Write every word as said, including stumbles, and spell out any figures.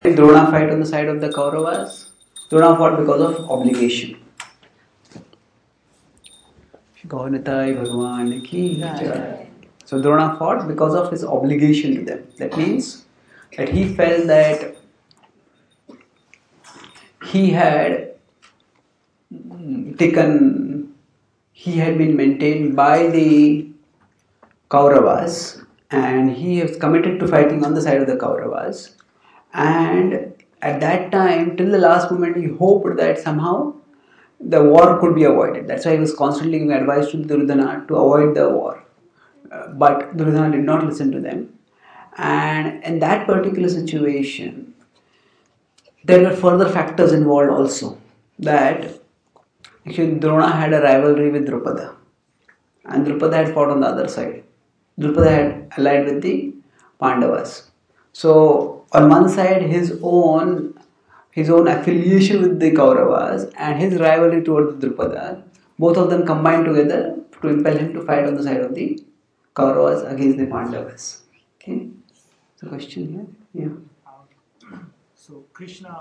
Drona fight on the side of the Kauravas? Drona fought because of obligation. Gaunitai Bhagwan ki jai. So Drona fought because of his obligation to them. That means that he felt that he had taken, he had been maintained by the Kauravas and he was committed to fighting on the side of the Kauravas. And at that time, till the last moment, he hoped that somehow the war could be avoided. That's why he was constantly giving advice to Duryodhana to avoid the war. Uh, but Duryodhana did not listen to them. And in that particular situation, there were further factors involved also. That actually Drona had a rivalry with Drupada. And Drupada had fought on the other side. Drupada had allied with the Pandavas. So on one side, his own his own affiliation with the Kauravas and his rivalry towards Drupada, both of them combined together to impel him to fight on the side of the Kauravas against the Pandavas. Okay, so question here, yeah. So Krishna